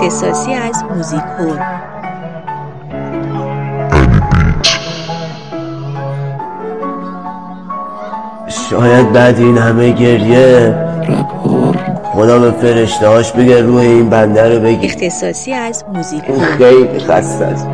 اختصاصی از موزیکور. شاید بعد این همه گریه خدا به فرشته هاش بگه روح این بنده رو بگی. اختصاصی از موزیکور. خیلی خسته است.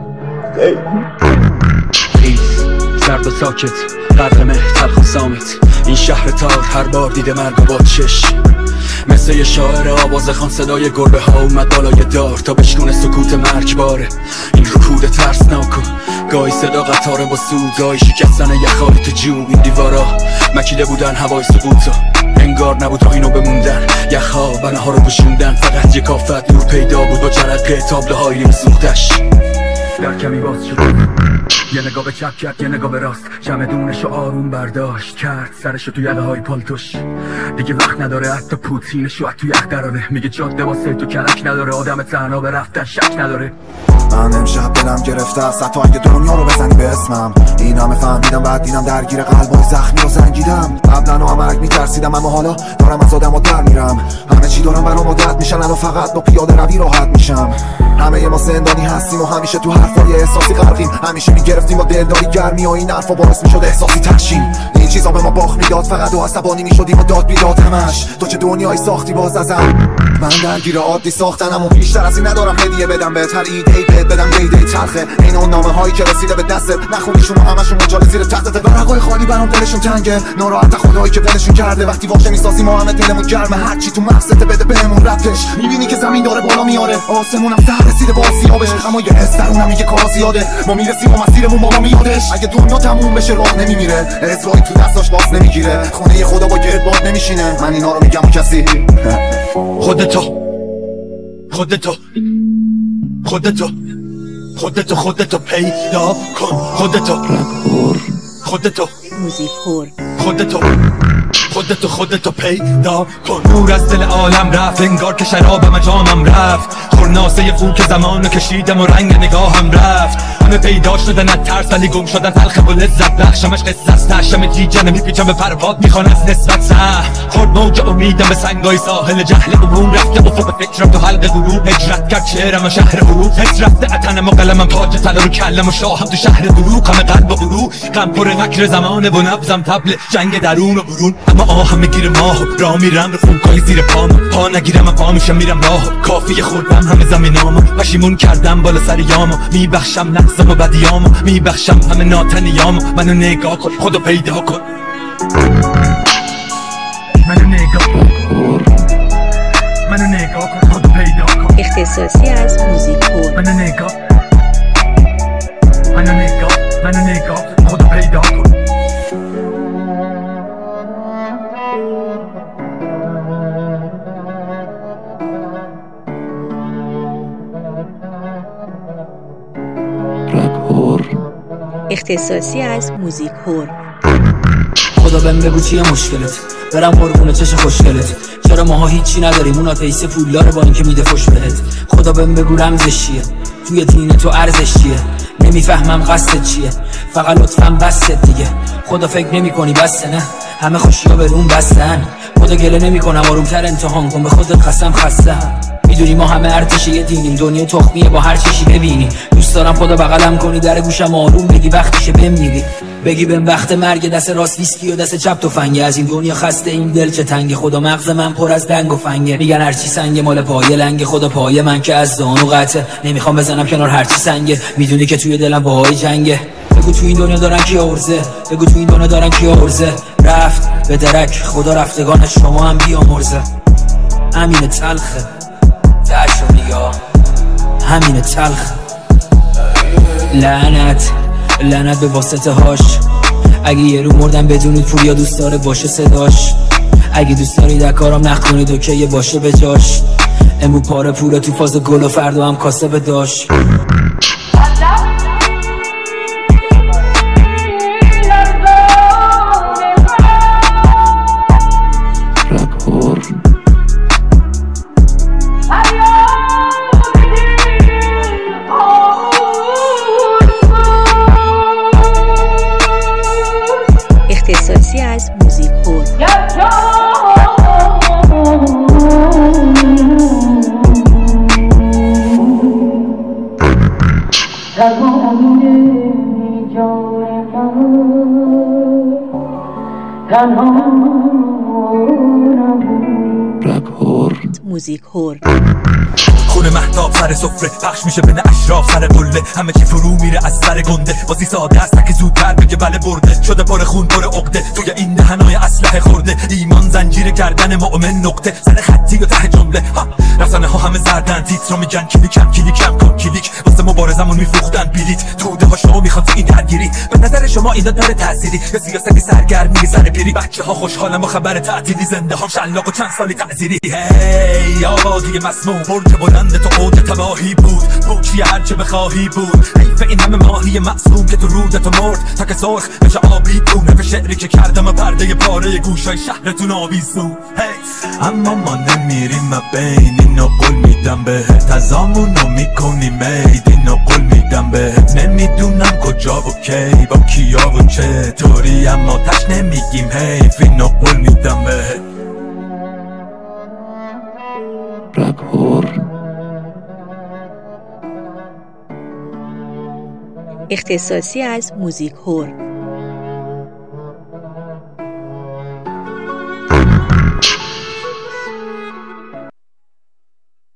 سرد و ساکت غرق مه تلخ و سامت، این شهر تار هر بار دیده مرگ و با چش. مثل یه شاعر آواز خان صدای گربه ها اومد بالای دار تا بشکونه سکوت مرگباره. این رکود ترسناک و گاهی صدا قطاره با سود، گاهی شکستن یخهای تو جوب. این دیوارا مکیده بودن هوای سقوطو، انگار نبود راهینو بموندن. یخها بناها رو گشوندن، فقط یک آفت نور پیدا بود با جرقه تابلوهای نیم سوختش. در کمی باز شد، یه نگاه به چپ کرد یه نگاه به راست، چمدونشو آروم برداشت کرد سرشو تو یقه های پالتوش. دیگه وقت نداره حتی پوتینشو از تو یخ دراره، میگه جاده واسه تو کلک نداره، آدم تنها به رفتن شک نداره. من امشب دلم گرفته است حتی اگه دنیا رو بزنی به اسمم. این همه فهمیدم بعد دیدم درگیر قلبای زخمی رو زنگیدم. قبلا مرگ میترسیدم اما حالا دارم از آدم در میرم. همه چی دارم برام عادت میشن، الان فقط با پیاده روی راحت میشم. همه ما زندانی هستیم و همیشه تو حرفای احساسی غرقیم، همیشه میگرفتیم با دلداری گرمی و این حرفا باعث میشد احساسی تخشیم. این چیزا به ما باخ میداد، فقط و عصبانی میشدیم و داد بیداد همش. تو چه دنیایی ساختی باز ازم، من درگیر عادی ساختنم و بیشتر از این ندارم هدیه بدم بهت. هر ایده‌ای بهت بدم ایده تلخه، این اون نامه هایی که رسیده به دستت، نخونیشون و همشون مجال زیر تختت. ورقای خالی برام دلشون تنگه، ناراحت خدایی که دلشون کرده. وقتی واژه میسازی ما همه دلمون گرمه، هر چی تو مغزت بده بهمون رفتش. میبینی که زمین داره بالا میاره، آسمونم سر رسیده با آسیابش، اما یه حس درونم میگه کار زیاده. ما میرسیم و مسیرمون با ما میادش. اگه دنیا تموم بشه راه نمیمیره، اسرائیل تو دستاش باز نمیگیره، خونه خدا با گردباد نمیشینه. من اینا رو میگم و کسی خودتو پیدا کن. خودتو موزیکور. خودتو پیدا کن. نور از دل عالم رفت، انگار که شرابم جامم رفت. خورناسه خو که زمانو کشیدم و رنگ نگاهم رفت. همه پیدا شدن از ترس ولی گم شدن تلخ و لذت بخشمش قصه است. تشم جیجنه میپیچم به پرواد میخوان از نسبت خورد موج امیدم به سنگای ساحل جهل عموم رفته افق فکرم تو حلق غروب. هجرت کرد شعرم و شهر حروف، حس رفته اتنم و قلمم تاج طلا رو کلم و شاهم تو شهر دروغ. همه قلب و غرور غم پر مکر زمانه و نبضم طبل جنگ درون و برون. اما آهم میگیره ماه را میرم رو فوکای زیر پام، پا نگیرم پا میشم میرم راه. کافی خوردم همه زمینامو، پشیمون کردم بالا سر یامو. میبخشم لحظم و بدیامو، میبخشم همه ناتنیامو. منو نگاه کن خودو پیدا کن. منو نگاه کن خودو پیدا کن. اختصاصی از موزیکور. منو نگاه خودو پیدا کن. اختصاصی از موزیکور. خدا بهم بگو چیه مشکلت، برم قربون چش خوشگلت. چرا ماها هیچی نداریم، اون آتیسه پولدار با اینکه میده خوش بهت. خدا بهم بگو رمزش چیه، توی دین تو ارزش چیه. نمیفهمم قصدت چیه، فقط لطفاً بست دیگه. خدا فکر نمی کنی بسته نه، همه خوشیا به روم بستن. خدا گله نمی کنم آرومتر امتحان کن، به خودت قسم خستم. میدونی ما همه ارتش یه دینیم، دنیا تخمیه با هر چیزی ببینی. دوست دارم خدا بغلم کنی، در گوشم آروم بگی وقتیشه بمیری. بگی بهم وقت مرگ، دست راست ویسکی و دست چپ تفنگه. از این دنیا خسته این دل چه تنگه، خدا مغز من پر از دنگ و فنگه. میگن هرچی سنگه مال پایه لنگه، خدا پایه من که از زانو قطعه. نمیخوام بزنم کنار هرچی سنگه، میدونی که توی دلم باهای جنگه. بگو تو این دنیا دارن کی آورزه، بگو تو این دنیا دارن کی آورزه. رفت به درک خدا رفتگان شما هم بیامرزه. همین تلخه دشو نگاه، همین تلخه. لعنت به واسطه هاش. اگه یه رو مردم بدونید پوریا دوست داره باشه صداش. اگه دوست دارید اکارم نخونید اوکی باشه به جاش. امو پاره پوره تو فاز گل و فردا هم کاسه به داش. اختصاصی از موزیکور. موزیک هور. خونه مهتاب سر سفره پخش میشه بین اشراف سر قله، همه چی فرو میره از سر گنده، بازی ساده است که زودتر بگه بله برده، شده پر خون پر عقده، توی این دهنای اسلحه خورده، ایمان زنجیر گردن مؤمن نقطه، سر خطی و ته جمله، رسانه ها همه زردن تیتر رو میگن کلیکم کن کلیک، واسه مبارزمون میفروختن بلیت، توده ها شما میخواد تو این درگیری، به نظر شما این داره تأثیری یا سیاستی سرگرمی سر پیری، بچه ها خوشحالم با خبر تعطیلی، زنده هم شلاق و چند سالی تعزیری، هی آبادی مسموم برج بلند تو اوج تباهی بود چیه هرچه بخواهی بود، حیف این همه ماهی معصوم که تو رودتو مرد تا که سرخ بشه آبی دونه، به شعری که کردم و پرده پاره گوشای شهرتون آویزون، اما ما نمیریم بین اینو قول میدم بهت، ازامونو میکنی مید اینو قول میدم بهت، نمیدونم کجا و کی با کیا و چطوری، اما تش نمیگیم حیف اینو قول میدم بهت. اختصاصی از موزیک هور.